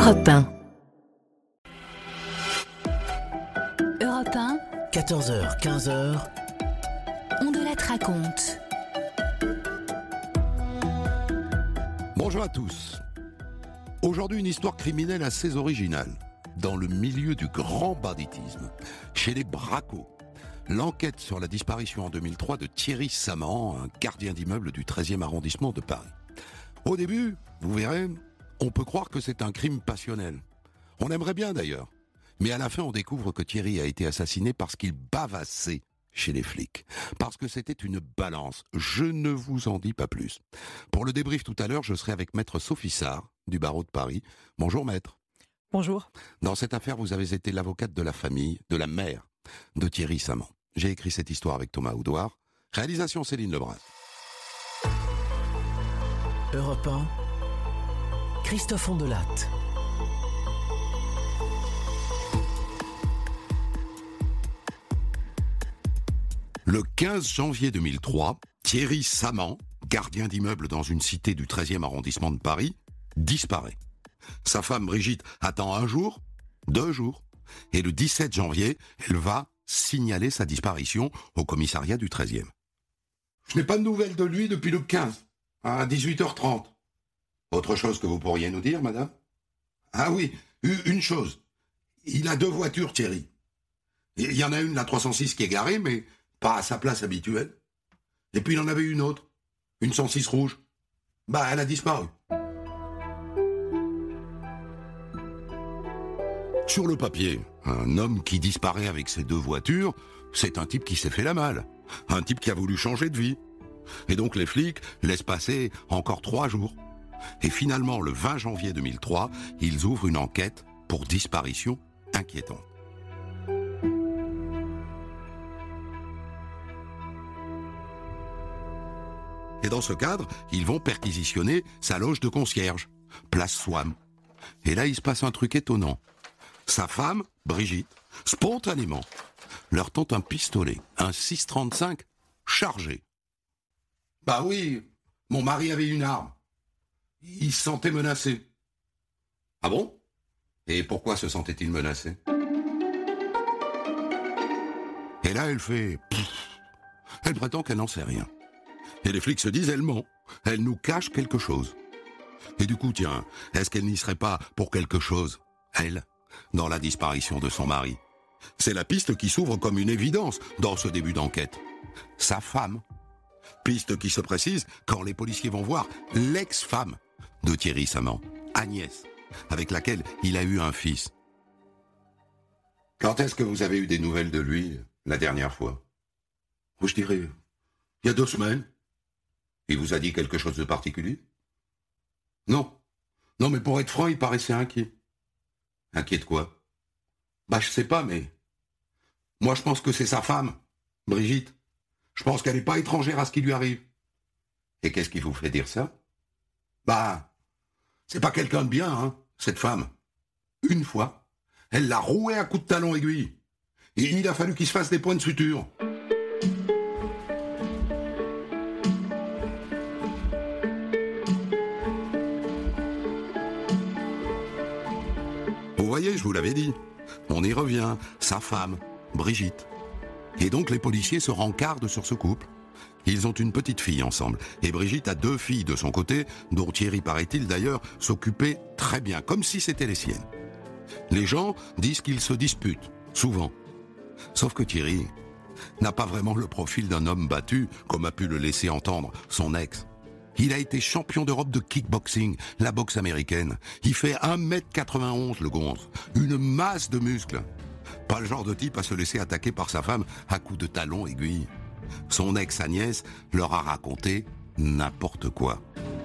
Europe 1. Europe 1, 14h, 15h. on de la raconte. Bonjour à tous. Aujourd'hui, une histoire criminelle assez originale. Dans le milieu du grand banditisme, chez les bracos. L'enquête sur la disparition en 2003 de Thierry Saman, un gardien d'immeuble du 13e arrondissement de Paris. Au début, vous verrez, on peut croire que c'est un crime passionnel. On aimerait bien d'ailleurs. Mais à la fin, on découvre que Thierry a été assassiné parce qu'il bavassait chez les flics. Parce que c'était une balance. Je ne vous en dis pas plus. Pour le débrief tout à l'heure, je serai avec maître Sophie Sarr, du barreau de Paris. Bonjour maître. Bonjour. Dans cette affaire, vous avez été l'avocate de la famille, de la mère de Thierry Saman. J'ai écrit cette histoire avec Thomas Oudouard. Réalisation Céline Lebrun. Europe 1, Christophe Ondelatte. Le 15 janvier 2003, Thierry Saman, gardien d'immeuble dans une cité du 13e arrondissement de Paris, disparaît. Sa femme Brigitte attend 1 jour, 2 jours, et le 17 janvier, elle va signaler sa disparition au commissariat du 13e. Je n'ai pas de nouvelles de lui depuis le 15, à 18h30. Autre chose que vous pourriez nous dire, madame ? Ah oui, une chose. Il a 2 voitures, Thierry. Il y en a une, la 306, qui est garée, mais pas à sa place habituelle. Et puis il en avait une autre, une 106 rouge. Bah, elle a disparu. Sur le papier, un homme qui disparaît avec ses 2 voitures, c'est un type qui s'est fait la malle. Un type qui a voulu changer de vie. Et donc les flics laissent passer encore 3 jours. Et finalement, le 20 janvier 2003, ils ouvrent une enquête pour disparition inquiétante. Et dans ce cadre, ils vont perquisitionner sa loge de concierge, place Swann. Et là, il se passe un truc étonnant. Sa femme, Brigitte, spontanément, leur tend un pistolet, un 6,35 chargé. Bah oui, mon mari avait une arme. Il se sentait menacé. Ah bon ? Et pourquoi se sentait-il menacé ? Et là, elle fait... Elle prétend qu'elle n'en sait rien. Et les flics se disent, elle ment. Elle nous cache quelque chose. Et du coup, tiens, est-ce qu'elle n'y serait pas pour quelque chose, elle, dans la disparition de son mari ? C'est la piste qui s'ouvre comme une évidence dans ce début d'enquête. Sa femme. Piste qui se précise quand les policiers vont voir l'ex-femme de Thierry Saman, Agnès, avec laquelle il a eu un fils. Quand est-ce que vous avez eu des nouvelles de lui, la dernière fois ? Je dirais, il y a 2 semaines. Il vous a dit quelque chose de particulier ? Non. Non, mais pour être franc, il paraissait inquiet. Inquiet de quoi ? Bah, je sais pas, mais... Moi, je pense que c'est sa femme, Brigitte. Je pense qu'elle n'est pas étrangère à ce qui lui arrive. Et qu'est-ce qui vous fait dire ça ? Bah, c'est pas quelqu'un de bien, hein, cette femme. Une fois, elle l'a roué à coups de talon aiguille. Et il a fallu qu'il se fasse des points de suture. Vous voyez, je vous l'avais dit. On y revient. Sa femme, Brigitte. Et donc les policiers se rencardent sur ce couple. Ils ont une petite fille ensemble. Et Brigitte a 2 filles de son côté, dont Thierry, paraît-il d'ailleurs, s'occupait très bien, comme si c'était les siennes. Les gens disent qu'ils se disputent, souvent. Sauf que Thierry n'a pas vraiment le profil d'un homme battu, comme a pu le laisser entendre son ex. Il a été champion d'Europe de kickboxing, la boxe américaine. Il fait 1m91 le gonze, une masse de muscles. Pas le genre de type à se laisser attaquer par sa femme à coups de talon aiguille. Son ex Agnès leur a raconté n'importe quoi.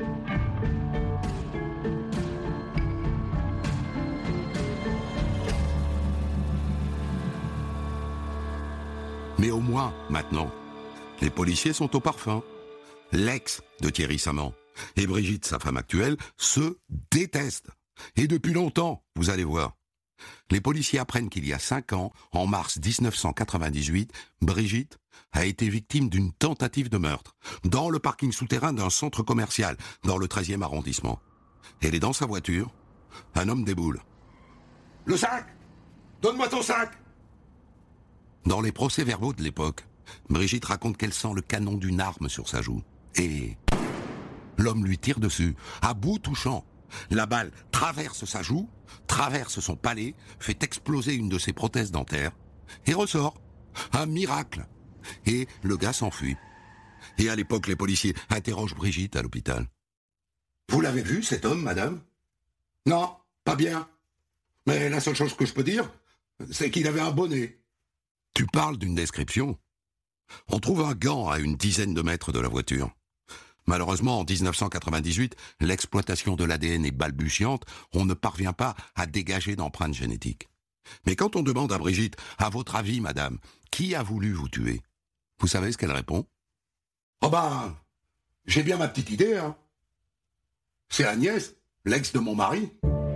Mais au moins, maintenant, les policiers sont au parfum. L'ex de Thierry Saman et Brigitte, sa femme actuelle, se détestent. Et depuis longtemps, vous allez voir. Les policiers apprennent qu'il y a 5 ans, en mars 1998, Brigitte a été victime d'une tentative de meurtre, dans le parking souterrain d'un centre commercial, dans le 13e arrondissement. Elle est dans sa voiture, un homme déboule. « Le sac! Donne-moi ton sac !» Dans les procès-verbaux de l'époque, Brigitte raconte qu'elle sent le canon d'une arme sur sa joue. Et l'homme lui tire dessus, à bout touchant. La balle traverse sa joue, traverse son palais, fait exploser une de ses prothèses dentaires, et ressort. Un miracle. Et le gars s'enfuit. Et à l'époque, les policiers interrogent Brigitte à l'hôpital. « Vous l'avez vu, cet homme, madame ?»« Non, pas bien. Mais la seule chose que je peux dire, c'est qu'il avait un bonnet. » Tu parles d'une description. On trouve un gant à une dizaine de mètres de la voiture. Malheureusement, en 1998, l'exploitation de l'ADN est balbutiante, on ne parvient pas à dégager d'empreintes génétiques. Mais quand on demande à Brigitte, à votre avis, madame, qui a voulu vous tuer? Vous savez ce qu'elle répond? « Oh ben, j'ai bien ma petite idée, hein. C'est Agnès, l'ex de mon mari. »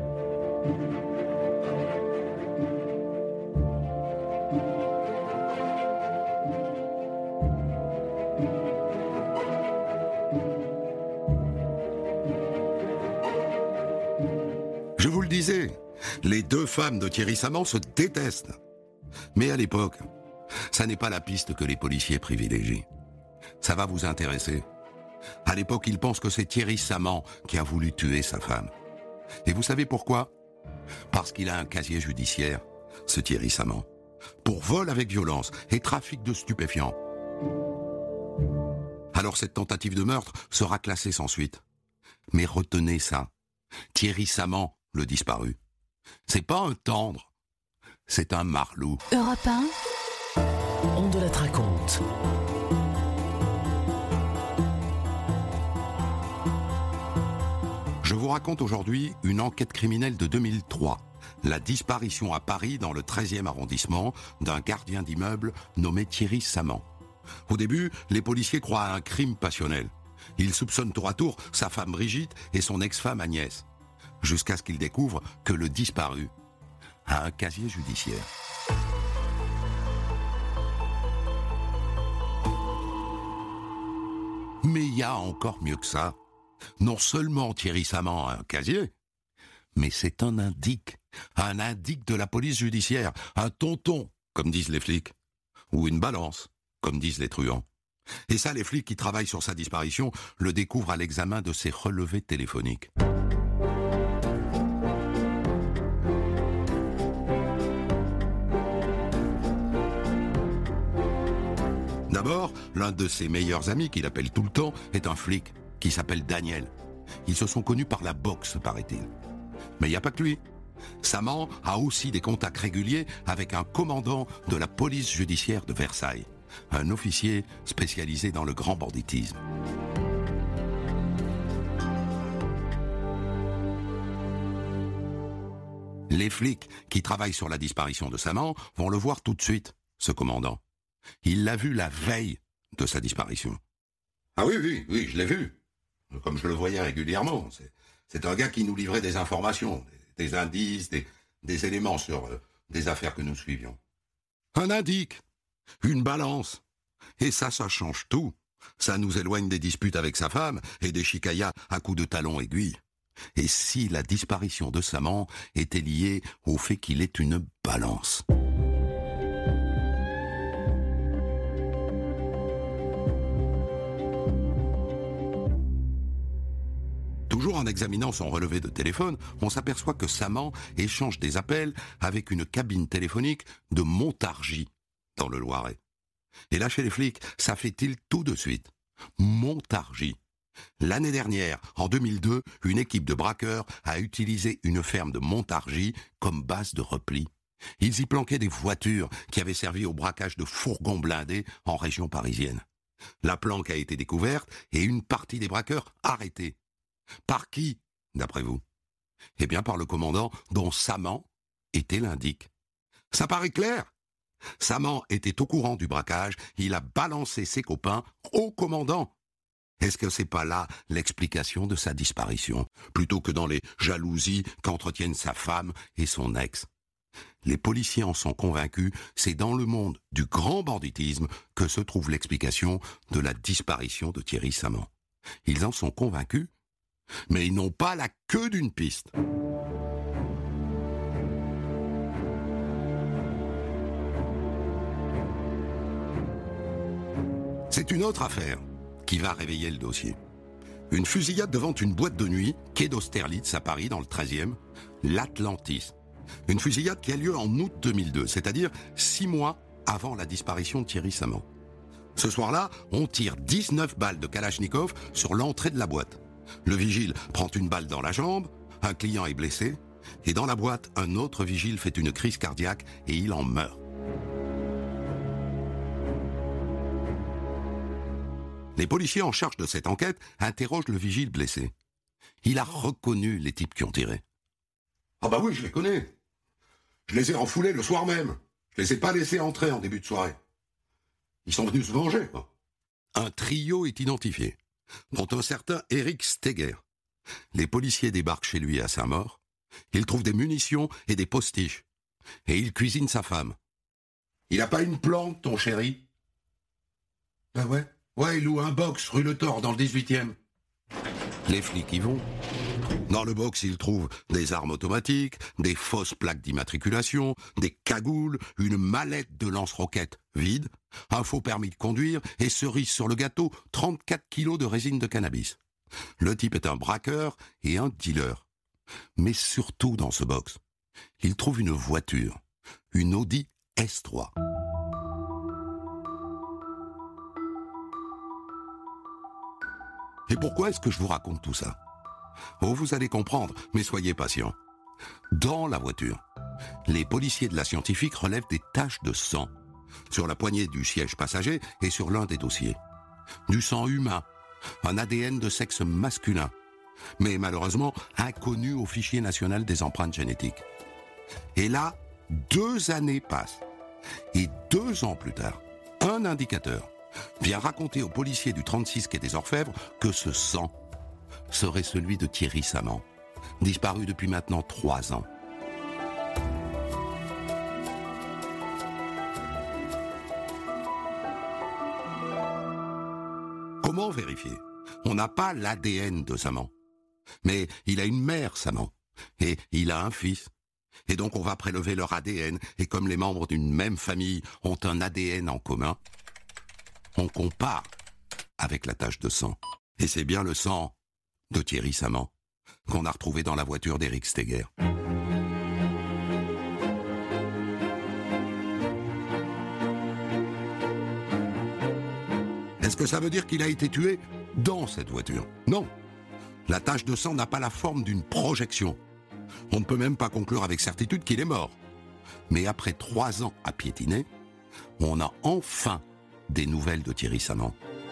Je vous le disais, les deux femmes de Thierry Samand se détestent. Mais à l'époque, ça n'est pas la piste que les policiers privilégient. Ça va vous intéresser. À l'époque, ils pensent que c'est Thierry Samand qui a voulu tuer sa femme. Et vous savez pourquoi? Parce qu'il a un casier judiciaire, ce Thierry Samand, pour vol avec violence et trafic de stupéfiants. Alors cette tentative de meurtre sera classée sans suite. Mais retenez ça, Thierry Samand, le disparu, c'est pas un tendre, c'est un marlou. Europe 1, On de la raconte. Je vous raconte aujourd'hui une enquête criminelle de 2003. La disparition à Paris, dans le 13e arrondissement, d'un gardien d'immeuble nommé Thierry Samand. Au début, les policiers croient à un crime passionnel. Ils soupçonnent tour à tour sa femme Brigitte et son ex-femme Agnès. Jusqu'à ce qu'ils découvrent que le disparu a un casier judiciaire. Mais il y a encore mieux que ça. Non seulement Thierry Samand a un casier, mais c'est un indique de la police judiciaire, un tonton, comme disent les flics, ou une balance, comme disent les truands. Et ça, les flics qui travaillent sur sa disparition le découvrent à l'examen de ses relevés téléphoniques. D'abord, l'un de ses meilleurs amis, qu'il appelle tout le temps, est un flic, qui s'appelle Daniel. Ils se sont connus par la boxe, paraît-il. Mais il n'y a pas que lui. Samand a aussi des contacts réguliers avec un commandant de la police judiciaire de Versailles, un officier spécialisé dans le grand banditisme. Les flics qui travaillent sur la disparition de Samand vont le voir tout de suite, ce commandant. Il l'a vu la veille de sa disparition. Ah oui, je l'ai vu. Comme je le voyais régulièrement. C'est un gars qui nous livrait des informations, des indices, des éléments sur des affaires que nous suivions. Un indique, une balance. Et ça change tout. Ça nous éloigne des disputes avec sa femme et des chicayas à coups de talons aiguilles. Et si la disparition de Samand était liée au fait qu'il est une balance? Toujours en examinant son relevé de téléphone, on s'aperçoit que Samand échange des appels avec une cabine téléphonique de Montargis, dans le Loiret. Et là, chez les flics, ça fait tilt tout de suite. Montargis. L'année dernière, en 2002, une équipe de braqueurs a utilisé une ferme de Montargis comme base de repli. Ils y planquaient des voitures qui avaient servi au braquage de fourgons blindés en région parisienne. La planque a été découverte et une partie des braqueurs arrêtés. Par qui, d'après vous? Eh bien, par le commandant dont Samand était l'indique. Ça paraît clair. Samand était au courant du braquage, il a balancé ses copains au commandant. Est-ce que c'est pas là l'explication de sa disparition, plutôt que dans les jalousies qu'entretiennent sa femme et son ex? Les policiers en sont convaincus, c'est dans le monde du grand banditisme que se trouve l'explication de la disparition de Thierry Samand. Ils en sont convaincus, mais ils n'ont pas la queue d'une piste. C'est une autre affaire qui va réveiller le dossier. Une fusillade devant une boîte de nuit, quai d'Austerlitz à Paris, dans le 13e, l'Atlantis. Une fusillade qui a lieu en août 2002, c'est-à-dire 6 mois avant la disparition de Thierry Saman. Ce soir-là, on tire 19 balles de Kalachnikov sur l'entrée de la boîte. Le vigile prend une balle dans la jambe, un client est blessé, et dans la boîte, un autre vigile fait une crise cardiaque et il en meurt. Les policiers en charge de cette enquête interrogent le vigile blessé. Il a reconnu les types qui ont tiré. « Ah bah oui, je les connais. Je les ai refoulés le soir même. Je les ai pas laissés entrer en début de soirée. Ils sont venus se venger, quoi. » Un trio est identifié, dont un certain Eric Steger. Les policiers débarquent chez lui à Saint-Maur. Ils trouvent des munitions et des postiches. Et il cuisine sa femme. « Il a pas une plante, ton chéri ?»« Ah ouais ? Ouais, il loue un box rue Le Thor dans le 18e. » Les flics y vont. Dans le box, ils trouvent des armes automatiques, des fausses plaques d'immatriculation, des cagoules, une mallette de lance-roquettes vide, un faux permis de conduire et cerise sur le gâteau, 34 kilos de résine de cannabis. Le type est un braqueur et un dealer. Mais surtout dans ce box, ils trouvent une voiture, une Audi S3. Et pourquoi est-ce que je vous raconte tout ça ? Oh, vous allez comprendre, mais soyez patients. Dans la voiture, les policiers de la scientifique relèvent des taches de sang sur la poignée du siège passager et sur l'un des dossiers. Du sang humain, un ADN de sexe masculin, mais malheureusement inconnu au fichier national des empreintes génétiques. Et là, 2 années passent. Et 2 ans plus tard, un indicateur vient raconter aux policiers du 36 quai des Orfèvres que ce sang serait celui de Thierry Saman, disparu depuis maintenant 3 ans. Comment vérifier ? On n'a pas l'ADN de Saman. Mais il a une mère, Saman, et il a un fils. Et donc on va prélever leur ADN, et comme les membres d'une même famille ont un ADN en commun, on compare avec la tache de sang. Et c'est bien le sang de Thierry Saman qu'on a retrouvé dans la voiture d'Eric Steger. Est-ce que ça veut dire qu'il a été tué dans cette voiture ? Non. La tache de sang n'a pas la forme d'une projection. On ne peut même pas conclure avec certitude qu'il est mort. Mais après 3 ans à piétiner, on a enfin des nouvelles de Thierry Saman.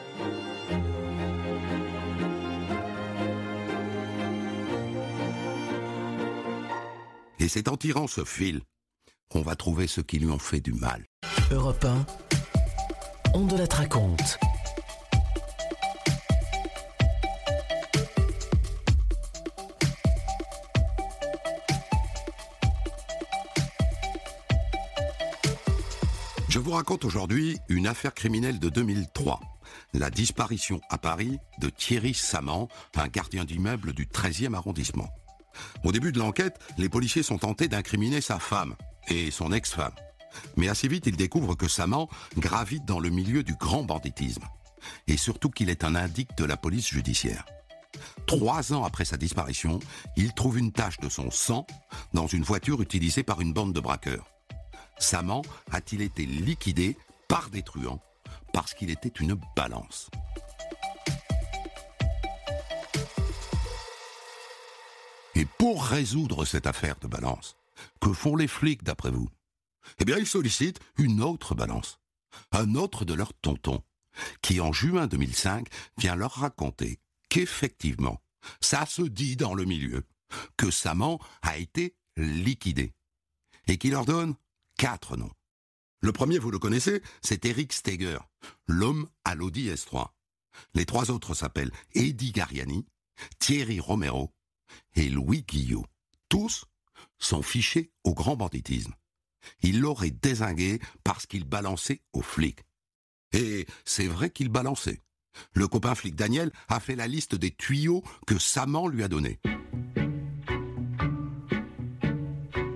Et c'est en tirant ce fil qu'on va trouver ceux qui lui ont fait du mal. Europe 1, on de la raconte. Je vous raconte aujourd'hui une affaire criminelle de 2003. La disparition à Paris de Thierry Saman, un gardien d'immeuble du 13e arrondissement. Au début de l'enquête, les policiers sont tentés d'incriminer sa femme et son ex-femme. Mais assez vite, ils découvrent que Saman gravite dans le milieu du grand banditisme. Et surtout qu'il est un indique de la police judiciaire. 3 ans après sa disparition, ils trouvent une tache de son sang dans une voiture utilisée par une bande de braqueurs. Saman a-t-il été liquidé par des truands parce qu'il était une balance ? Et pour résoudre cette affaire de balance, que font les flics d'après vous ? Eh bien, ils sollicitent une autre balance, un autre de leurs tontons, qui en juin 2005 vient leur raconter qu'effectivement, ça se dit dans le milieu, que Saman a été liquidé, et qui leur donne 4 noms. Le premier, vous le connaissez, c'est Eric Steger, l'homme à l'Audi S3. Les 3 autres s'appellent Eddie Gariani, Thierry Romero et Louis Guillot. Tous sont fichés au grand banditisme. Ils l'auraient dézingué parce qu'il balançait aux flics. Et c'est vrai qu'il balançait. Le copain flic Daniel a fait la liste des tuyaux que Saman lui a donnés.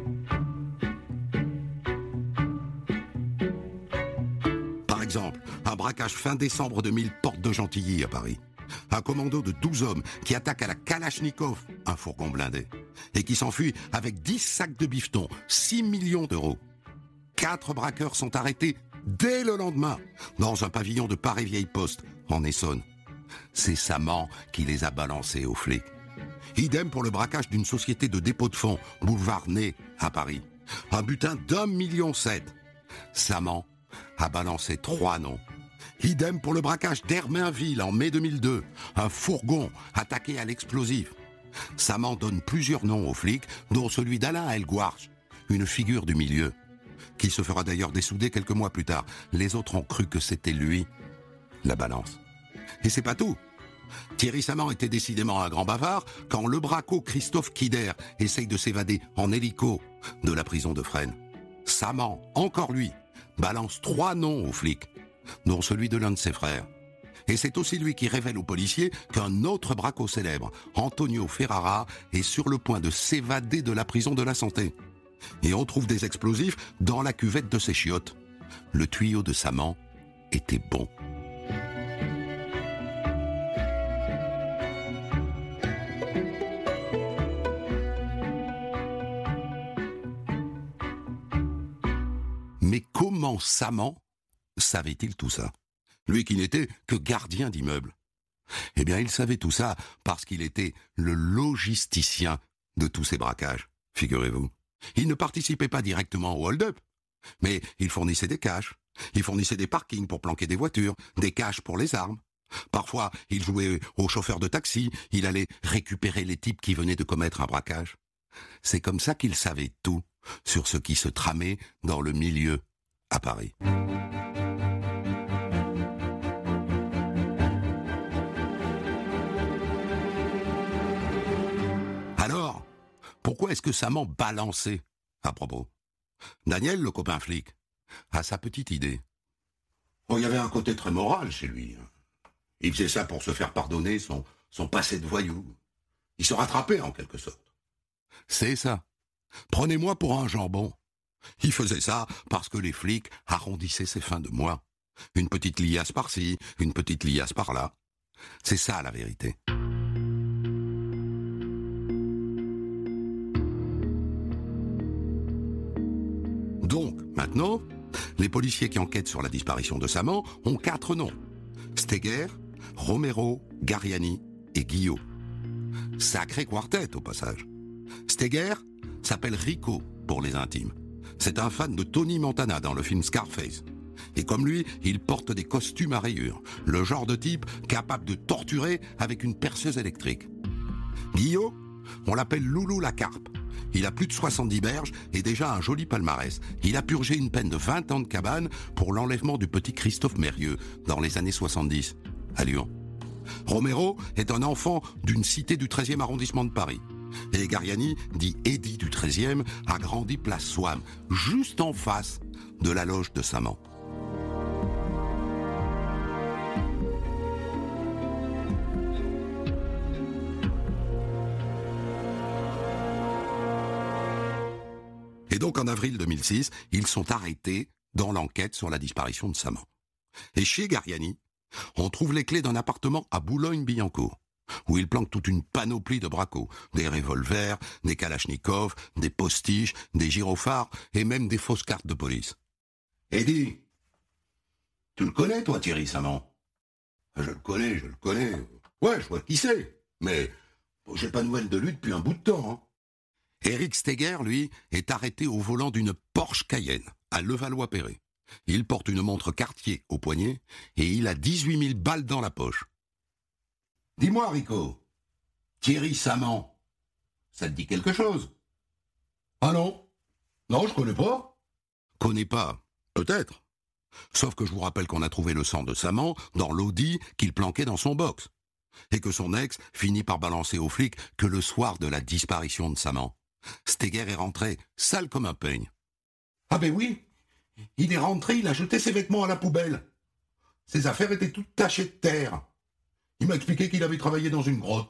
Par exemple, à Un braquage fin décembre 2000, porte de Gentilly à Paris. Un commando de 12 hommes qui attaque à la Kalachnikov, un fourgon blindé, et qui s'enfuit avec 10 sacs de bifton, 6 millions d'euros. 4 braqueurs sont arrêtés dès le lendemain, dans un pavillon de Paris-Vieille-Poste, en Essonne. C'est Saman qui les a balancés aux flics. Idem pour le braquage d'une société de dépôt de fonds, boulevard Ney, à Paris. Un butin d'1,7 million. Saman a balancé 3 noms. Idem pour le braquage d'Hermainville en mai 2002, un fourgon attaqué à l'explosif. Saman donne plusieurs noms aux flics, dont celui d'Alain Elgouarch, une figure du milieu, qui se fera d'ailleurs dessouder quelques mois plus tard. Les autres ont cru que c'était lui, la balance. Et c'est pas tout. Thierry Saman était décidément un grand bavard quand le braco Christophe Kider essaye de s'évader en hélico de la prison de Fresnes. Saman, encore lui, balance 3 noms aux flics, dont celui de l'un de ses frères. Et c'est aussi lui qui révèle aux policiers qu'un autre braco célèbre, Antonio Ferrara, est sur le point de s'évader de la prison de la Santé. Et on trouve des explosifs dans la cuvette de ses chiottes. Le tuyau de Saman était bon. Mais comment Saman savait-il tout ça? Lui qui n'était que gardien d'immeuble. Eh bien, il savait tout ça parce qu'il était le logisticien de tous ces braquages, figurez-vous. Il ne participait pas directement au hold-up, mais il fournissait des caches, il fournissait des parkings pour planquer des voitures, des caches pour les armes. Parfois, il jouait au chauffeur de taxi, il allait récupérer les types qui venaient de commettre un braquage. C'est comme ça qu'il savait tout sur ce qui se tramait dans le milieu à Paris. Alors, pourquoi est-ce que Saman balançait à propos? Daniel, le copain flic, a sa petite idée. Oh, il y avait un côté très moral chez lui. Il faisait ça pour se faire pardonner son passé de voyou. Il se rattrapait en quelque sorte. C'est ça. Prenez-moi pour un jambon. Il faisait ça parce que les flics arrondissaient ses fins de mois. Une petite liasse par-ci, une petite liasse par-là. C'est ça la vérité. Donc, maintenant, les policiers qui enquêtent sur la disparition de Saman ont 4 noms. Steger, Romero, Gariani et Guillot. Sacré quartet au passage. Steger s'appelle Rico pour les intimes. C'est un fan de Tony Montana dans le film Scarface. Et comme lui, il porte des costumes à rayures. Le genre de type capable de torturer avec une perceuse électrique. Guillot, on l'appelle Loulou la Carpe. Il a plus de 70 berges et déjà un joli palmarès. Il a purgé une peine de 20 ans de cabane pour l'enlèvement du petit Christophe Mérieux dans les années 70, à Lyon. Romero est un enfant d'une cité du 13e arrondissement de Paris. Et Gariani, dit Eddy du 13e, a grandi place Swann, juste en face de la loge de Saman. Et donc en avril 2006, ils sont arrêtés dans l'enquête sur la disparition de Saman. Et chez Gariani, on trouve les clés d'un appartement à Boulogne-Billancourt, où il planque toute une panoplie de bracos, des revolvers, des kalachnikovs, des postiches, des gyrophares et même des fausses cartes de police. Eddy, tu le connais toi Thierry Saman? Je le connais. Ouais, je vois qui c'est, mais j'ai pas de nouvelles de lui depuis un bout de temps. Hein. Eric Steger, lui, est arrêté au volant d'une Porsche Cayenne, à Levallois-Perret. Il porte une montre Cartier au poignet et il a 18 000 balles dans la poche. Dis-moi, Rico, Thierry Saman, ça te dit quelque chose? Ah non? Non, je connais pas. Connais pas? Peut-être. Sauf que je vous rappelle qu'on a trouvé le sang de Saman dans l'Audi qu'il planquait dans son box. Et que son ex finit par balancer aux flics que le soir de la disparition de Saman, Steger est rentré, sale comme un peigne. Ah ben oui, il est rentré, il a jeté ses vêtements à la poubelle. Ses affaires étaient toutes tachées de terre. Il m'a expliqué qu'il avait travaillé dans une grotte.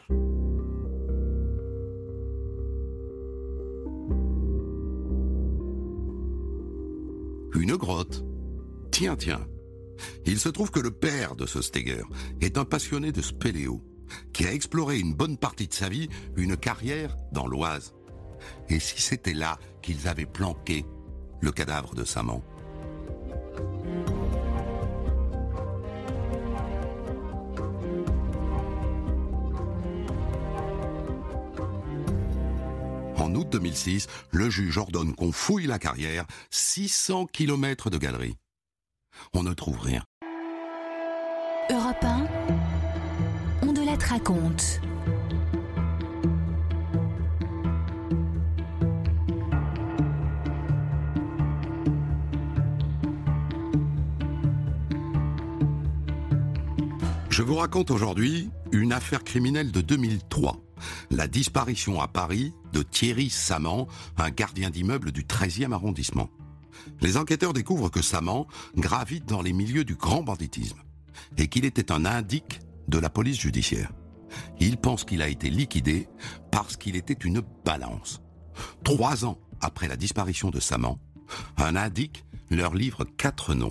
Une grotte? Tiens. Il se trouve que le père de ce Steger est un passionné de spéléo, qui a exploré une bonne partie de sa vie une carrière dans l'Oise. Et si c'était là qu'ils avaient planqué le cadavre de Saman ? En août 2006, le juge ordonne qu'on fouille la carrière, 600 km de galeries. On ne trouve rien. Europe 1, on de la raconte. Je vous raconte aujourd'hui une affaire criminelle de 2003. La disparition à Paris de Thierry Saman, un gardien d'immeuble du 13e arrondissement. Les enquêteurs découvrent que Saman gravite dans les milieux du grand banditisme et qu'il était un indique de la police judiciaire. Ils pensent qu'il a été liquidé parce qu'il était une balance. 3 ans après la disparition de Saman, un indique leur livre 4 noms.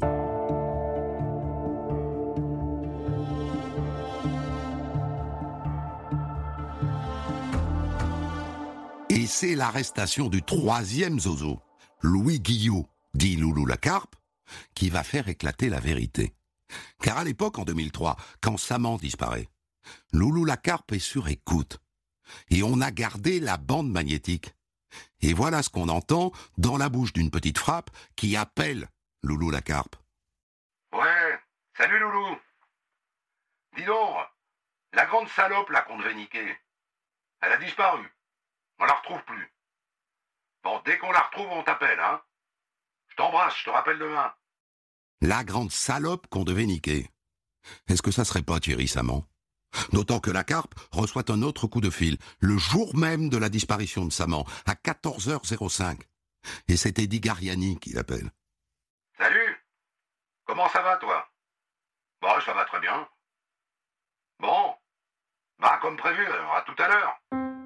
Et c'est l'arrestation du 3e zozo, Louis Guillot, dit Loulou la Carpe, qui va faire éclater la vérité. Car à l'époque, en 2003, quand Saman disparaît, Loulou la Carpe est sur écoute. Et on a gardé la bande magnétique. Et voilà ce qu'on entend dans la bouche d'une petite frappe qui appelle Loulou la Carpe. Ouais, salut Loulou. Dis donc, la grande salope là qu'on devait niquer, elle a disparu. On la retrouve plus. Bon, dès qu'on la retrouve, on t'appelle, hein. Je t'embrasse, je te rappelle demain. La grande salope qu'on devait niquer. Est-ce que ça serait pas Thierry Saman ? D'autant que la Carpe reçoit un autre coup de fil, le jour même de la disparition de Saman, à 14h05. Et c'est Eddie Gariani qui l'appelle. Salut. Comment ça va, toi ? Bon, ça va très bien. Bon. Bah, comme prévu, alors, à tout à l'heure.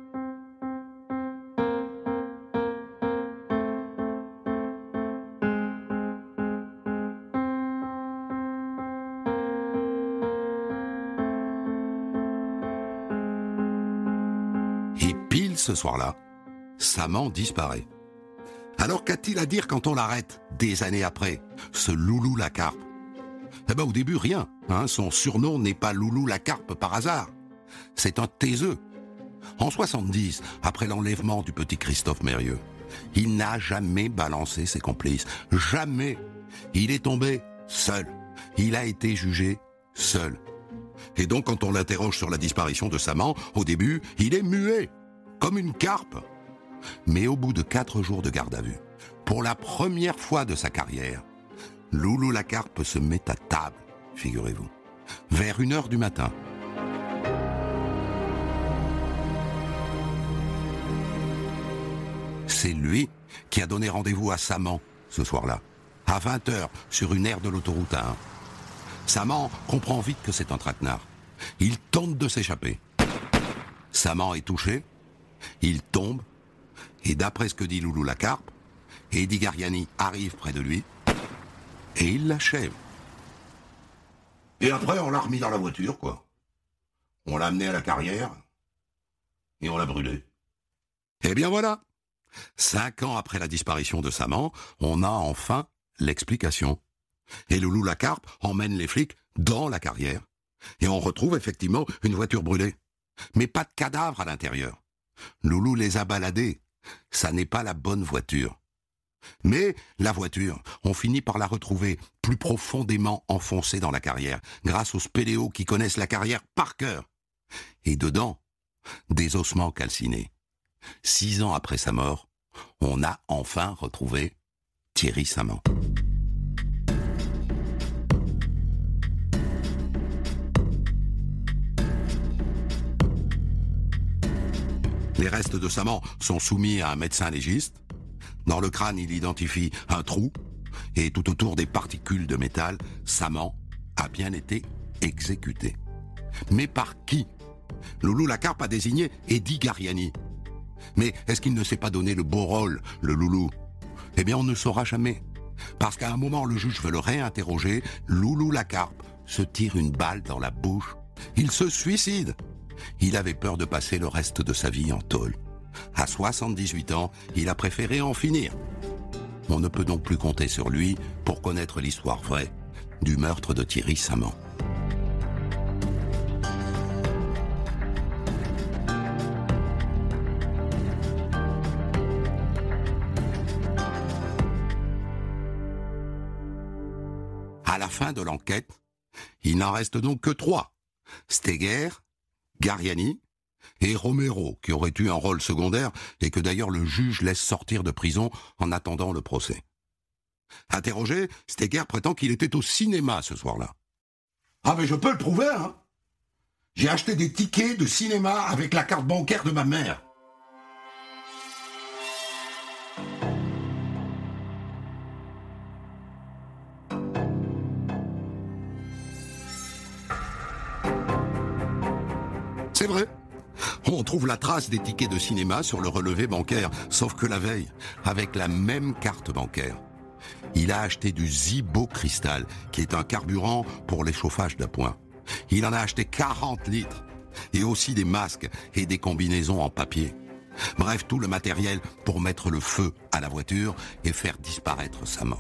Ce soir-là, Saman disparaît. Alors qu'a-t-il à dire quand on l'arrête, des années après, ce Loulou la Carpe ? Eh ben au début, rien. Son surnom n'est pas Loulou la Carpe par hasard. C'est un taiseux. En 70, après l'enlèvement du petit Christophe Mérieux, il n'a jamais balancé ses complices. Jamais. Il est tombé seul. Il a été jugé seul. Et donc, quand on l'interroge sur la disparition de Saman, au début, il est muet. Comme une carpe. Mais au bout de 4 jours de garde à vue, pour la première fois de sa carrière, Loulou la Carpe se met à table, figurez-vous, vers 1h du matin. C'est lui qui a donné rendez-vous à Saman ce soir-là, à 20h, sur une aire de l'autoroute A1. Saman comprend vite que c'est un traquenard. Il tente de s'échapper. Saman est touché. Il tombe, et d'après ce que dit Loulou la Carpe, Eddie Gariani arrive près de lui, et il l'achève. Et après, on l'a remis dans la voiture, quoi. On l'a amené à la carrière, et on l'a brûlé. Eh bien voilà, 5 ans après la disparition de Saman, on a enfin l'explication. Et Loulou la Carpe emmène les flics dans la carrière, et on retrouve effectivement une voiture brûlée, mais pas de cadavre à l'intérieur. Loulou les a baladés. Ça n'est pas la bonne voiture. Mais la voiture, on finit par la retrouver plus profondément enfoncée dans la carrière, grâce aux spéléos qui connaissent la carrière par cœur. Et dedans, des ossements calcinés. 6 ans après sa mort, on a enfin retrouvé Thierry Saman. Les restes de Saman sont soumis à un médecin légiste. Dans le crâne, il identifie un trou. Et tout autour des particules de métal, Saman a bien été exécuté. Mais par qui ? Loulou la Carpe a désigné Eddie Gariani. Mais est-ce qu'il ne s'est pas donné le beau rôle, le Loulou ? Eh bien, on ne saura jamais. parce qu'à un moment le juge veut le réinterroger, Loulou Lacarpe se tire une balle dans la bouche. Il se suicide. Il avait peur de passer le reste de sa vie en tôle. À 78 ans, il a préféré en finir. On ne peut donc plus compter sur lui pour connaître l'histoire vraie du meurtre de Thierry Saman. À la fin de l'enquête, il n'en reste donc que 3. Steger, Gariani et Romero, qui aurait eu un rôle secondaire et que d'ailleurs le juge laisse sortir de prison en attendant le procès. Interrogé, Steger prétend qu'il était au cinéma ce soir-là. Ah mais je peux le prouver, hein. J'ai acheté des tickets de cinéma avec la carte bancaire de ma mère. C'est vrai. On trouve la trace des tickets de cinéma sur le relevé bancaire, sauf que la veille, avec la même carte bancaire, il a acheté du Zibo Cristal, qui est un carburant pour l'échauffage d'appoint. Il en a acheté 40 litres, et aussi des masques et des combinaisons en papier. Bref, tout le matériel pour mettre le feu à la voiture et faire disparaître Saman.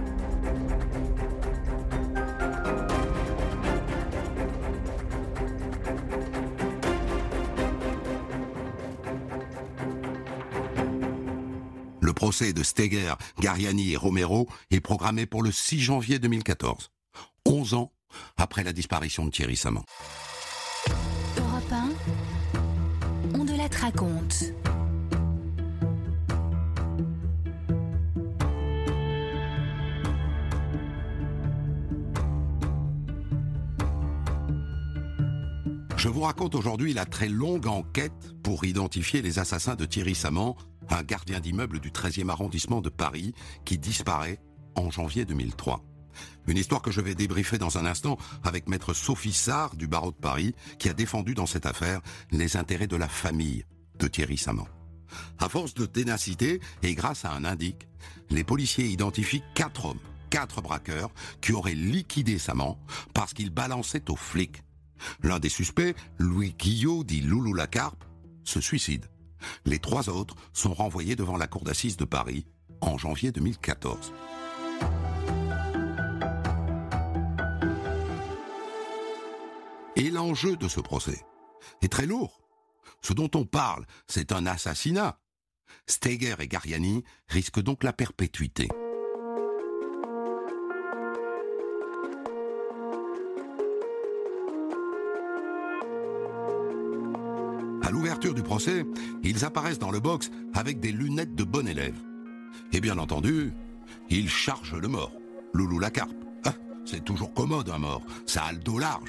Le procès de Steger, Gariani et Romero est programmé pour le 6 janvier 2014, 11 ans après la disparition de Thierry Saman. Europe 1, on de la raconte. Je vous raconte aujourd'hui la très longue enquête pour identifier les assassins de Thierry Saman, un gardien d'immeuble du 13e arrondissement de Paris qui disparaît en janvier 2003. Une histoire que je vais débriefer dans un instant avec maître Sophie Sarr du barreau de Paris qui a défendu dans cette affaire les intérêts de la famille de Thierry Saman. À force de ténacité et grâce à un indice, les policiers identifient 4 hommes, 4 braqueurs qui auraient liquidé Saman parce qu'ils balançaient aux flics. L'un des suspects, Louis Guillot, dit Loulou Lacarpe, se suicide. Les 3 autres sont renvoyés devant la cour d'assises de Paris en janvier 2014. Et l'enjeu de ce procès est très lourd. Ce dont on parle, c'est un assassinat. Steger et Gariani risquent donc la perpétuité. À l'ouverture du procès, ils apparaissent dans le box avec des lunettes de bon élève. Et bien entendu, ils chargent le mort, Loulou Lacarpe. Ah, c'est toujours commode un mort, ça a le dos large.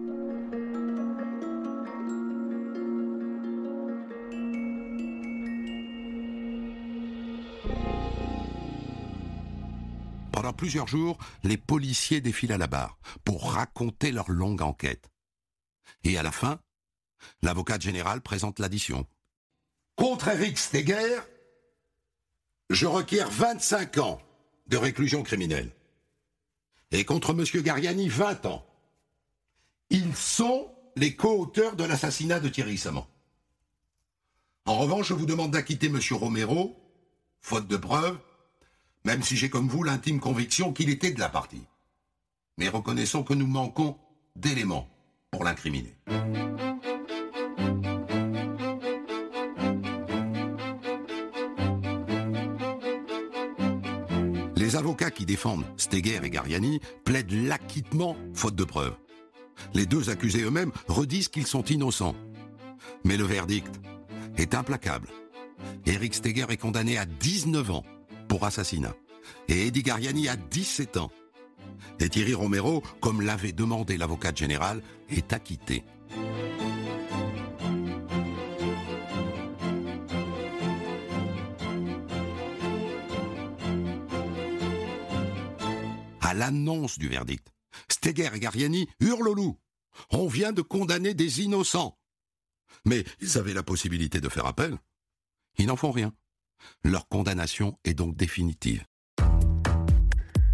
Pendant plusieurs jours, les policiers défilent à la barre pour raconter leur longue enquête. Et à la fin, l'avocat général présente l'addition. Contre Eric Steger, je requiers 25 ans de réclusion criminelle. Et contre M. Gariani, 20 ans. Ils sont les co-auteurs de l'assassinat de Thierry Saman. En revanche, je vous demande d'acquitter M. Romero, faute de preuves, même si j'ai comme vous l'intime conviction qu'il était de la partie. Mais reconnaissons que nous manquons d'éléments pour l'incriminer. Les avocats qui défendent Steger et Gariani plaident l'acquittement faute de preuves. Les 2 accusés eux-mêmes redisent qu'ils sont innocents. Mais le verdict est implacable. Eric Steger est condamné à 19 ans pour assassinat et Eddie Gariani à 17 ans. Et Thierry Romero, comme l'avait demandé l'avocat général, est acquitté. À l'annonce du verdict, Steger et Gariani hurlent au loup. On vient de condamner des innocents. Mais ils avaient la possibilité de faire appel. Ils n'en font rien. Leur condamnation est donc définitive.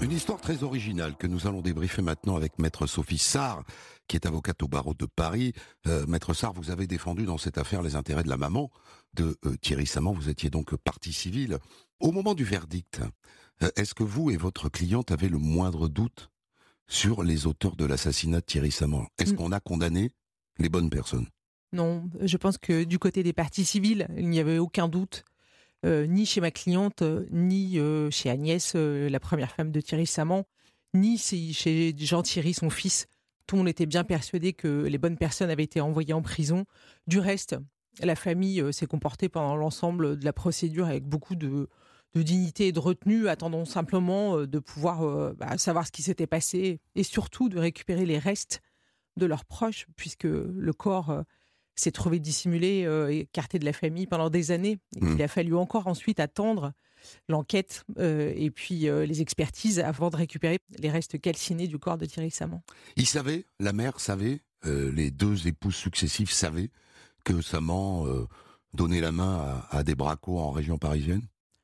Une histoire très originale que nous allons débriefer maintenant avec Maître Sophie Sarr, qui est avocate au barreau de Paris. Maître Sarr, vous avez défendu dans cette affaire les intérêts de la maman de Thierry Samand. Vous étiez donc partie civile. Au moment du verdict, est-ce que vous et votre cliente avez le moindre doute sur les auteurs de l'assassinat de Thierry Samand? Est-ce qu'on a condamné les bonnes personnes? Non, je pense que du côté des parties civiles, il n'y avait aucun doute, ni chez ma cliente, ni chez Agnès, la première femme de Thierry Samand, ni chez Jean-Thierry, son fils. Tout le monde était bien persuadé que les bonnes personnes avaient été envoyées en prison. Du reste, la famille s'est comportée pendant l'ensemble de la procédure avec beaucoup de dignité et de retenue, attendant simplement de pouvoir savoir ce qui s'était passé et surtout de récupérer les restes de leurs proches, puisque le corps s'est trouvé dissimulé, écarté de la famille pendant des années. Et il a fallu encore ensuite attendre l'enquête et puis les expertises avant de récupérer les restes calcinés du corps de Thierry Samand. Il savait, la mère savait, les deux épouses successives savaient que Samand donnait la main à des bracos en région parisienne?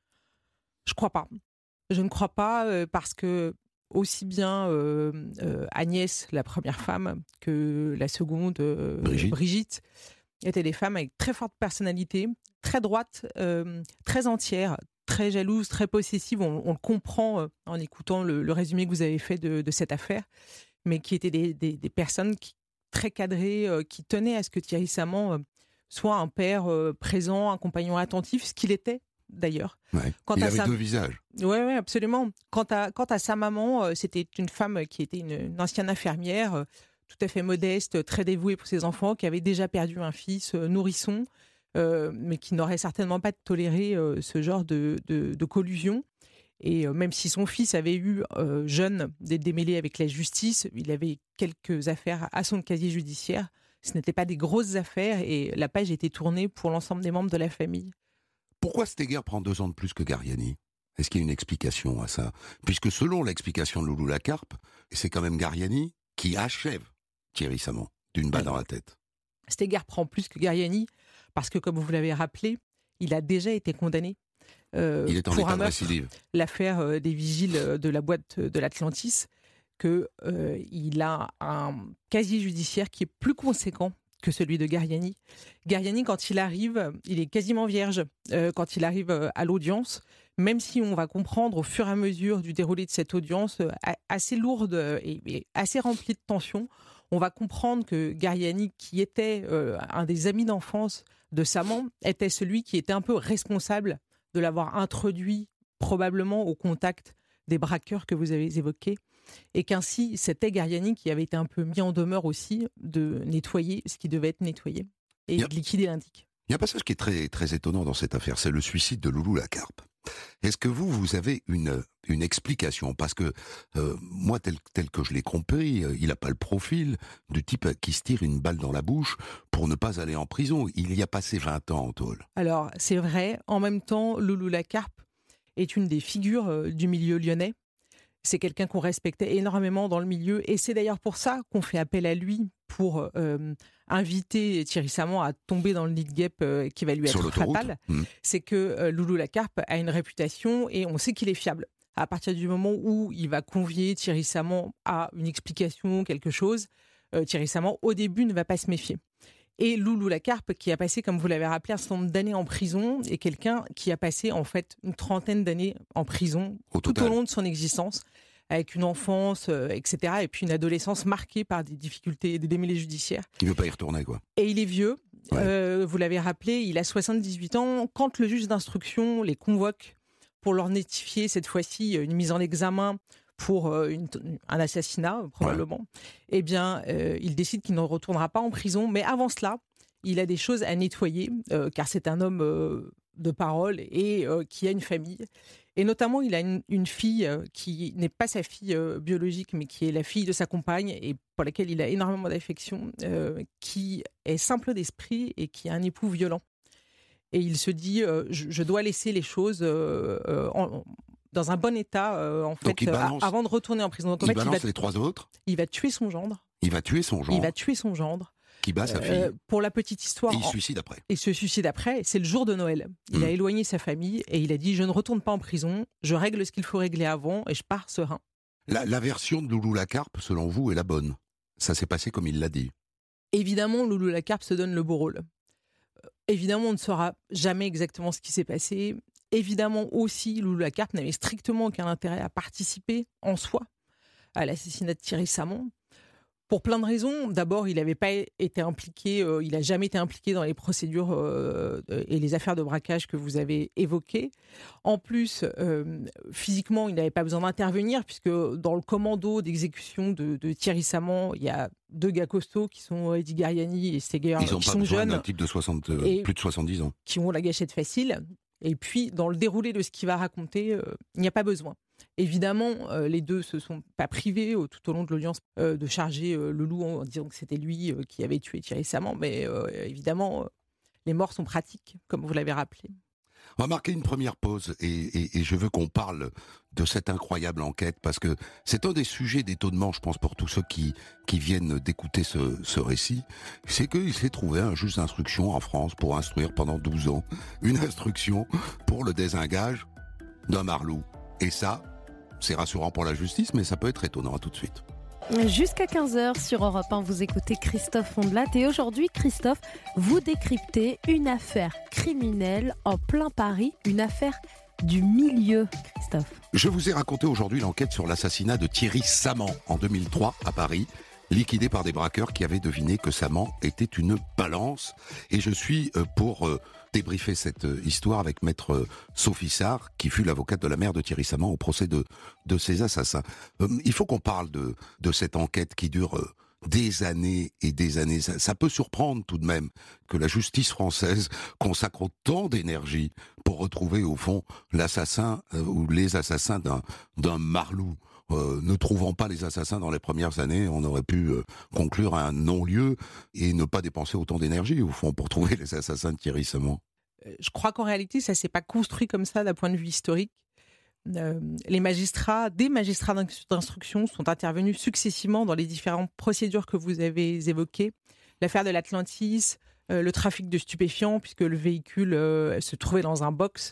Je crois pas. Je ne crois pas parce que aussi bien Agnès, la première femme, que la seconde, Brigitte, étaient des femmes avec très forte personnalité, très droites, très entières, très jalouses, très possessives. On le comprend en écoutant le résumé que vous avez fait de cette affaire, mais qui étaient des personnes très cadrées, qui tenaient à ce que Thierry Samand soit un père présent, un compagnon attentif, ce qu'il était d'ailleurs. Ouais. Il avait deux visages. Oui, absolument. Quant à sa maman, c'était une femme qui était une ancienne infirmière, tout à fait modeste, très dévouée pour ses enfants, qui avait déjà perdu un fils nourrisson, mais qui n'aurait certainement pas toléré ce genre de collusion. Et même si son fils avait eu, jeune, des démêlés avec la justice, il avait quelques affaires à son casier judiciaire. Ce n'étaient pas des grosses affaires et la page était tournée pour l'ensemble des membres de la famille. Pourquoi Steger prend 2 ans de plus que Gariani? Est-ce qu'il y a une explication à ça? Puisque selon l'explication de Loulou Lacarpe, c'est quand même Gariani qui achève Thierry Samand d'une balle dans la tête. Steger prend plus que Gariani parce que, comme vous l'avez rappelé, il a déjà été condamné il est en pour état un de meurtre, récidive. l'affaire des vigiles de la boîte de l'Atlantis, qu'il a un casier judiciaire qui est plus conséquent que celui de Gariani. Gariani, quand il arrive, il est quasiment vierge quand il arrive à l'audience, même si on va comprendre au fur et à mesure du déroulé de cette audience assez lourde et assez remplie de tensions, on va comprendre que Gariani, qui était un des amis d'enfance de Samand, était celui qui était un peu responsable de l'avoir introduit probablement au contact des braqueurs que vous avez évoqués. Et qu'ainsi, c'était Gariani qui avait été un peu mis en demeure aussi de nettoyer ce qui devait être nettoyé et de liquider l'indique. Il y a un passage qui est très, très étonnant dans cette affaire, c'est le suicide de Loulou Lacarpe. Est-ce que vous avez une explication? Parce que moi, tel que je l'ai compris, il n'a pas le profil du type qui se tire une balle dans la bouche pour ne pas aller en prison. Il y a passé 20 ans en tôle. Alors, c'est vrai. En même temps, Loulou Lacarpe est une des figures du milieu lyonnais. C'est quelqu'un qu'on respectait énormément dans le milieu. Et c'est d'ailleurs pour ça qu'on fait appel à lui pour inviter Thierry Samand à tomber dans le nid de guêpe qui va lui être fatal. C'est que Loulou Lacarpe a une réputation et on sait qu'il est fiable. À partir du moment où il va convier Thierry Samand à une explication, quelque chose, Thierry Samand, au début, ne va pas se méfier. Et Loulou Lacarpe, qui a passé, comme vous l'avez rappelé, un certain nombre d'années en prison, est quelqu'un qui a passé en fait une trentaine d'années en prison tout au long de son existence, avec une enfance, etc. Et puis une adolescence marquée par des difficultés et des démêlés judiciaires. Il ne veut pas y retourner, quoi. Et il est vieux. Ouais. Vous l'avez rappelé, il a 78 ans. Quand le juge d'instruction les convoque pour leur notifier cette fois-ci une mise en examen pour un assassinat, probablement, eh bien, il décide qu'il ne retournera pas en prison. Mais avant cela, il a des choses à nettoyer, car c'est un homme de parole et qui a une famille. Et notamment, il a une fille qui n'est pas sa fille biologique, mais qui est la fille de sa compagne et pour laquelle il a énormément d'affection, qui est simple d'esprit et qui a un époux violent. Et il se dit, je dois laisser les choses dans un bon état, en fait, avant de retourner en prison. Donc, en fait, balance les 3 autres. Il va tuer son gendre. Il va tuer son gendre. Qui bat sa fille. Pour la petite histoire. Et il se suicide après. Il se suicide après. C'est le jour de Noël. Il a éloigné sa famille et il a dit, je ne retourne pas en prison, je règle ce qu'il faut régler avant et je pars serein. La version de Loulou Lacarpe, selon vous, est la bonne. Ça s'est passé comme il l'a dit. Évidemment, Loulou Lacarpe se donne le beau rôle. Évidemment, on ne saura jamais exactement ce qui s'est passé. Évidemment aussi, Loulou Lacarpe n'avait strictement aucun intérêt à participer en soi à l'assassinat de Thierry Samand. Pour plein de raisons. D'abord, il n'avait pas été impliqué, il n'a jamais été impliqué dans les procédures et les affaires de braquage que vous avez évoquées. En plus, physiquement, il n'avait pas besoin d'intervenir puisque dans le commando d'exécution de Thierry Samand, il y a 2 gars costauds qui sont Eddy Gariani et Steger, Ils n'ont qui pas sont besoin jeunes, d'un type de plus de 70 ans. qui ont la gâchette facile. Et puis, dans le déroulé de ce qu'il va raconter, il n'y a pas besoin. Évidemment, les deux se sont pas privés tout au long de l'audience de charger Leloup en disant que c'était lui qui avait tué Thierry Samand. Mais évidemment, les morts sont pratiques, comme vous l'avez rappelé. On va marquer une première pause et je veux qu'on parle de cette incroyable enquête parce que c'est un des sujets d'étonnement, je pense, pour tous ceux qui viennent d'écouter ce récit. C'est qu'il s'est trouvé un juge d'instruction en France pour instruire pendant 12 ans une instruction pour le désengage d'un marlou. Et ça, c'est rassurant pour la justice, mais ça peut être étonnant. À tout de suite. Jusqu'à 15h sur Europe 1, vous écoutez Christophe Ondelat. Et aujourd'hui, Christophe, vous décryptez une affaire criminelle en plein Paris, une affaire du milieu, Christophe. Je vous ai raconté aujourd'hui l'enquête sur l'assassinat de Thierry Samand en 2003 à Paris, liquidé par des braqueurs qui avaient deviné que Samand était une balance. Et je suis pour débriefer cette histoire avec maître Sophie Sarr, qui fut l'avocate de la mère de Thierry Samand au procès de ces assassins. Il faut qu'on parle de cette enquête qui dure des années et des années. Ça peut surprendre tout de même que la justice française consacre autant d'énergie pour retrouver au fond l'assassin ou les assassins d'un marlou. Ne trouvant pas les assassins dans les premières années, on aurait pu conclure à un non-lieu et ne pas dépenser autant d'énergie, au fond, pour trouver les assassins de Thierry Samand. Je crois qu'en réalité, ça ne s'est pas construit comme ça d'un point de vue historique. Des magistrats d'instruction sont intervenus successivement dans les différentes procédures que vous avez évoquées. L'affaire de l'Atlantis, le trafic de stupéfiants, puisque le véhicule se trouvait dans un box,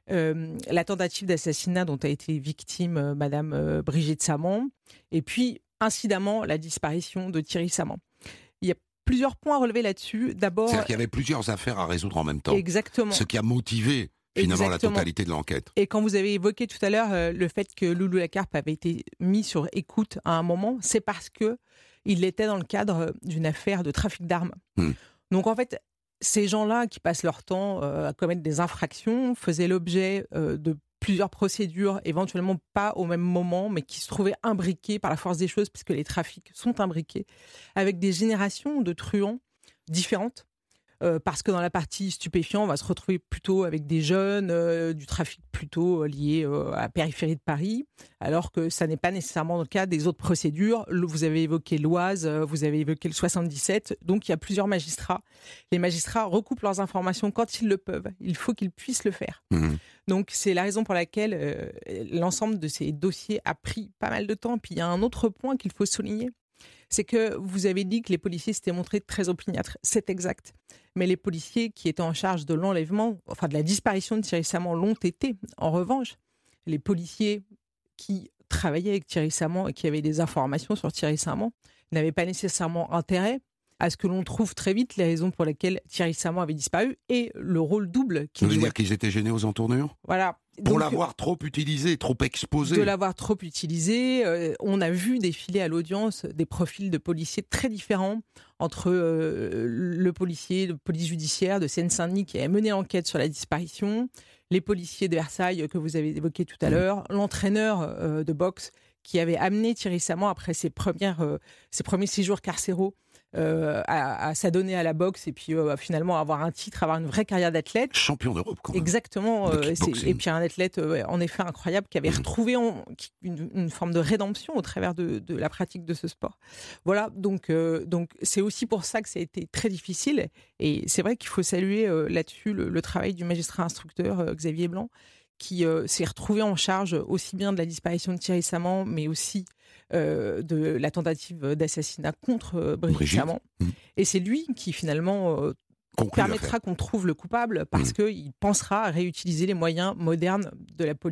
la tentative d'assassinat dont a été victime Madame Brigitte Samand, et puis, incidemment, la disparition de Thierry Samand. Il y a plusieurs points à relever là-dessus. D'abord, c'est-à-dire qu'il y avait plusieurs affaires à résoudre en même temps. Exactement. Ce qui a motivé finalement la totalité de l'enquête. Et quand vous avez évoqué tout à l'heure le fait que Loulou Lacarpe avait été mis sur écoute à un moment, c'est parce que il était dans le cadre d'une affaire de trafic d'armes. Donc en fait, ces gens-là qui passent leur temps à commettre des infractions faisaient l'objet de plusieurs procédures, éventuellement pas au même moment, mais qui se trouvaient imbriquées par la force des choses, puisque les trafics sont imbriqués, avec des générations de truands différentes. Parce que dans la partie stupéfiant, on va se retrouver plutôt avec des jeunes, du trafic plutôt lié à la périphérie de Paris, alors que ça n'est pas nécessairement le cas des autres procédures. Vous avez évoqué l'Oise, vous avez évoqué le 77, donc il y a plusieurs magistrats. Les magistrats recoupent leurs informations quand ils le peuvent. Il faut qu'ils puissent le faire. Donc c'est la raison pour laquelle l'ensemble de ces dossiers a pris pas mal de temps. Puis il y a un autre point qu'il faut souligner. C'est que vous avez dit que les policiers s'étaient montrés très opiniâtres. C'est exact. Mais les policiers qui étaient en charge de l'enlèvement, enfin de la disparition de Thierry Samand, l'ont été. En revanche, les policiers qui travaillaient avec Thierry Samand et qui avaient des informations sur Thierry Samand n'avaient pas nécessairement intérêt à ce que l'on trouve très vite les raisons pour lesquelles Thierry Samand avait disparu et le rôle double qu'il jouait. Ça veut dire qu'ils étaient gênés aux entournures ? Voilà. Pour l'avoir trop utilisé, trop exposé. De l'avoir trop utilisé. On a vu défiler à l'audience des profils de policiers très différents entre le policier de police judiciaire de Seine-Saint-Denis qui avait mené l'enquête sur la disparition, les policiers de Versailles que vous avez évoqués tout à l'heure, l'entraîneur de boxe qui avait amené Thierry Samand après ses premiers séjours carcéraux à s'adonner à la boxe et puis finalement avoir un titre, avoir une vraie carrière d'athlète. Champion d'Europe quand même. Exactement. Et puis un athlète en effet incroyable qui avait retrouvé une forme de rédemption au travers de la pratique de ce sport. Voilà, donc c'est aussi pour ça que ça a été très difficile. Et c'est vrai qu'il faut saluer là-dessus le travail du magistrat instructeur Xavier Blanc qui s'est retrouvé en charge aussi bien de la disparition de Thierry Samand, mais aussi de la tentative d'assassinat contre Brigitte Samand. Et c'est lui qui finalement permettra qu'on trouve le coupable parce qu'il pensera à réutiliser les moyens modernes de la police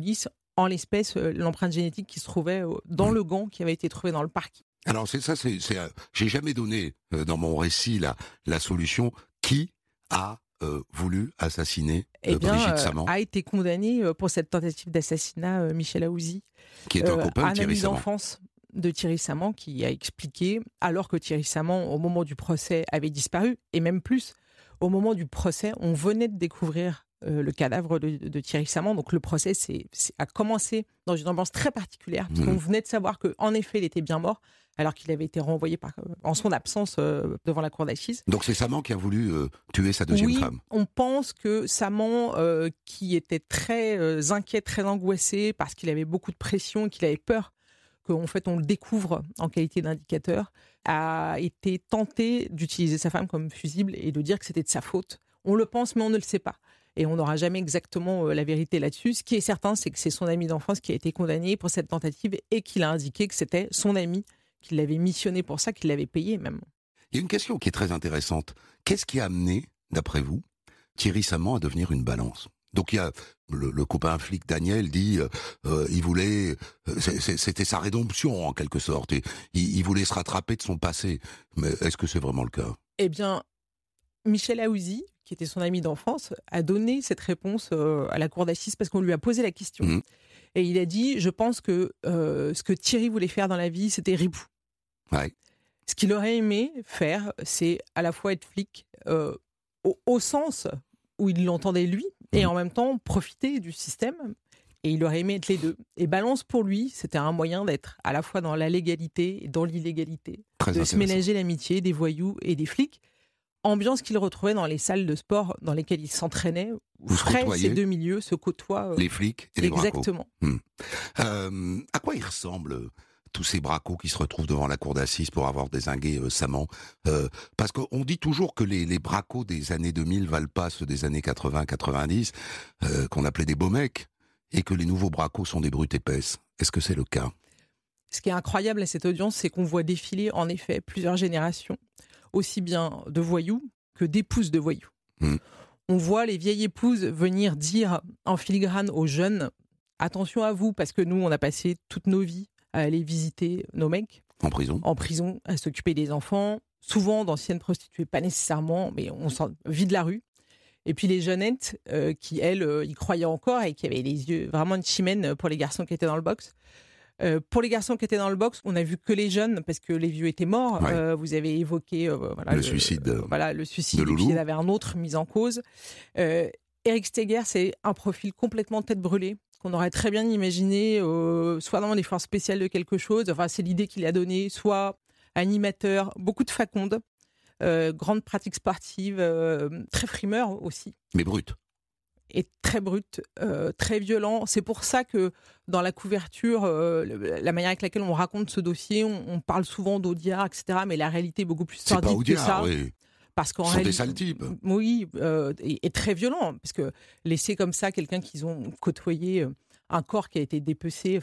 en l'espèce l'empreinte génétique qui se trouvait dans le gant qui avait été trouvé dans le parc. Alors j'ai jamais donné dans mon récit la solution. Qui a voulu assassiner Brigitte Samand, a été condamné pour cette tentative d'assassinat Michel Aouzi, qui est un copain de Thierry ami Samand. d'enfance de Thierry Samand, qui a expliqué, alors que Thierry Samand, au moment du procès, avait disparu, et même plus, au moment du procès, on venait de découvrir le cadavre de Thierry Samand. Donc le procès a commencé dans une ambiance très particulière, parce qu'on venait de savoir qu'en effet, il était bien mort, alors qu'il avait été renvoyé en son absence devant la cour d'assises. Donc c'est Samand qui a voulu tuer sa deuxième femme. On pense que Samand, qui était très inquiet, très angoissé, parce qu'il avait beaucoup de pression, qu'il avait peur qu'en fait on le découvre en qualité d'indicateur, a été tenté d'utiliser sa femme comme fusible et de dire que c'était de sa faute. On le pense, mais on ne le sait pas. Et on n'aura jamais exactement la vérité là-dessus. Ce qui est certain, c'est que c'est son ami d'enfance qui a été condamné pour cette tentative et qu'il a indiqué que c'était son ami qui l'avait missionné pour ça, qui l'avait payé même. Il y a une question qui est très intéressante. Qu'est-ce qui a amené, d'après vous, Thierry Samand à devenir une balance ? Donc il y a le copain flic Daniel dit il voulait c'était sa rédemption en quelque sorte et il voulait se rattraper de son passé. Mais est-ce que c'est vraiment le cas ? Eh bien, Michel Aouzi, qui était son ami d'enfance, a donné cette réponse à la cour d'assises parce qu'on lui a posé la question. Et il a dit, je pense que ce que Thierry voulait faire dans la vie, c'était ripou. Ouais. Ce qu'il aurait aimé faire, c'est à la fois être flic au sens où il l'entendait lui, et en même temps profiter du système. Et il aurait aimé être les deux. Et balance pour lui, c'était un moyen d'être à la fois dans la légalité et dans l'illégalité. De se ménager l'amitié des voyous et des flics. Ambiance qu'il retrouvait dans les salles de sport dans lesquelles il s'entraînait. Où ces deux milieux se côtoient. Les flics et les bracos. Exactement. À quoi ils ressemblent tous ces bracos qui se retrouvent devant la cour d'assises pour avoir dézingué Samand, parce qu'on dit toujours que les bracos des années 2000 valent pas ceux des années 80-90, qu'on appelait des beaux mecs, et que les nouveaux bracos sont des brutes épaisses. Est-ce que c'est le cas ? Ce qui est incroyable à cette audience, c'est qu'on voit défiler en effet plusieurs générations, aussi bien de voyous que d'épouses de voyous. On voit les vieilles épouses venir dire en filigrane aux jeunes « Attention à vous, parce que nous, on a passé toutes nos vies à aller visiter nos mecs. » En prison, à s'occuper des enfants, souvent d'anciennes prostituées, pas nécessairement, mais on s'en vit de la rue. Et puis les jeunettes qui, elles, y croyaient encore et qui avaient les yeux vraiment de chimène pour les garçons qui étaient dans le box. Pour les garçons qui étaient dans le box, on n'a vu que les jeunes parce que les vieux étaient morts. Ouais. Vous avez évoqué le suicide. Le suicide de Loulou. Et puis il y en avait un autre mis en cause. Éric Steger, c'est un profil complètement tête brûlée qu'on aurait très bien imaginé, soit dans les forces spéciales de quelque chose. Enfin, c'est l'idée qu'il a donnée, soit animateur, beaucoup de faconde, grande pratique sportive, très frimeur aussi. Mais brut. Et très brut, très violent. C'est pour ça que dans la couverture, la manière avec laquelle on raconte ce dossier, on parle souvent d'Audiard, etc. Mais la réalité est beaucoup plus sordide que Audiard, ça. Oui. Parce qu'en Ce sont réalité, des sales types. Oui, et très violent. Parce que laisser comme ça quelqu'un qu'ils ont côtoyé, un corps qui a été dépecé,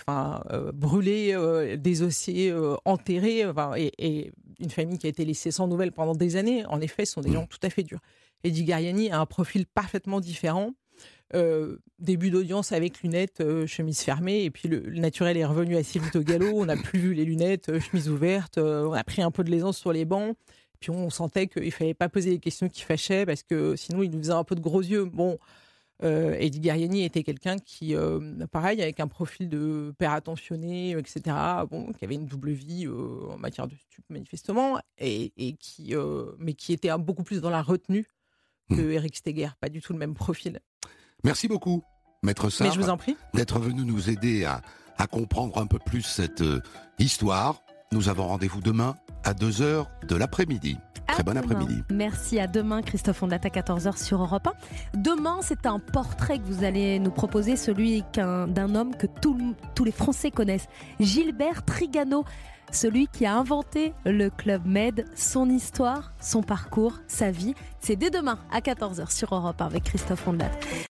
brûlé, désossé, enterré, et une famille qui a été laissée sans nouvelles pendant des années, en effet, ce sont des gens tout à fait durs. Eddie Gariani a un profil parfaitement différent. Début d'audience avec lunettes, chemise fermée, et puis le naturel est revenu assez vite au galop. On n'a plus vu les lunettes, chemise ouverte, on a pris un peu de l'aisance sur les bancs, puis on sentait qu'il fallait pas poser les questions qui fâchaient parce que sinon il nous faisait un peu de gros yeux. Bon, Eddie Gariani était quelqu'un qui, pareil, avec un profil de père attentionné, etc., qui avait une double vie en matière de stup manifestement, mais qui était beaucoup plus dans la retenue que Éric Steger, pas du tout le même profil. Merci beaucoup, Maître Sarr, mais je vous en prie, d'être venu nous aider à comprendre un peu plus cette histoire. Nous avons rendez-vous demain à 2h de l'après-midi. Très bon après-midi. Merci, à demain, Christophe Ondelat à 14h sur Europe 1. Demain, c'est un portrait que vous allez nous proposer, celui d'un homme que tous les Français connaissent, Gilbert Trigano, celui qui a inventé le Club Med, son histoire, son parcours, sa vie. C'est dès demain à 14h sur Europe 1 avec Christophe Ondelat.